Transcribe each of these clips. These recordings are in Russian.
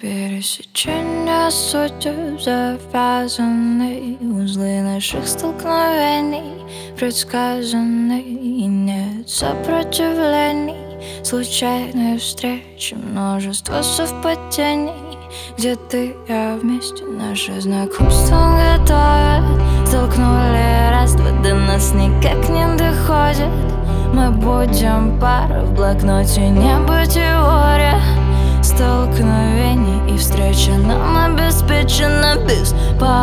Пересечения судеб, завязаны узлы наших столкновений, предсказаны, и нет сопротивлений. Случайные встречи, множество совпадений, где ты, я вместе, наше знакомство готовят. Столкнули раз-два, до нас никак не доходит. Мы будем пара, в блокноте небо теория столкновений, и встреча нам обеспечена без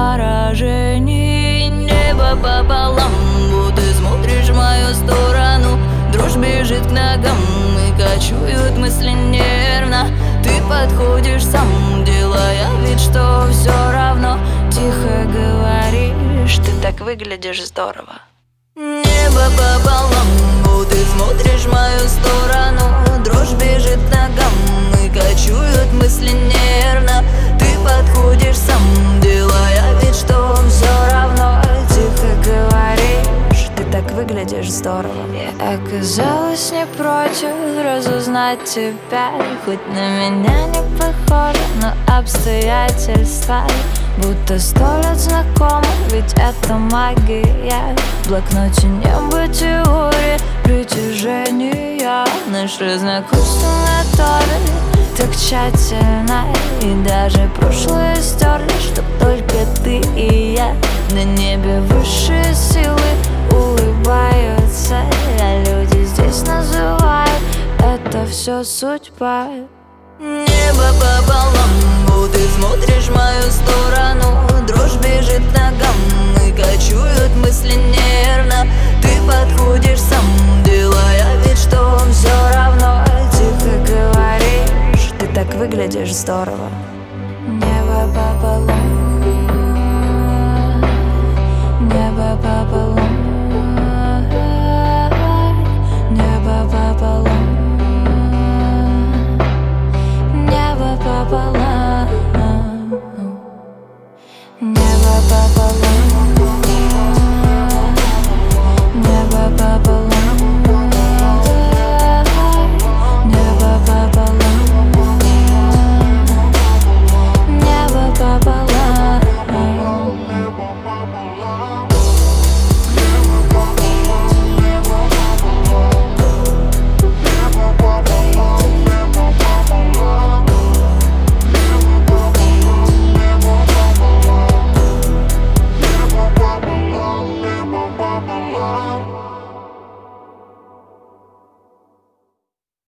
поражений. Небо пополам, вот ты смотришь в мою сторону, дрожь бежит к ногам и кочуют мысли нервно. Ты подходишь сам, делая вид, что все равно. Тихо говоришь, ты так выглядишь здорово. Небо пополам, вот ты смотришь в мою сторону, дрожь бежит к ногам и кочуют мысли нервно. Ты подходишь сам, делая вид, что все равно. Тихо говоришь, ты так выглядишь здорово. Я оказалась не против разузнать тебя, хоть на меня не похоже, но обстоятельства будто 100 лет знакомы, ведь это магия. В блокноте небо теории притяжения. Наше знакомство готовили так тщательно, и даже прошлое стерли, чтоб только ты и я. На небе высшие силы улыбаются, а люди здесь называют это все судьба. Небо пополам, вот ты смотришь в мою сторону, дрожь бежит к ногам и кочуют мысли нервно. Ты подходишь сам, делая вид, что все равно. Тихо говоришь, ты так выглядишь здорово. Небо пополам.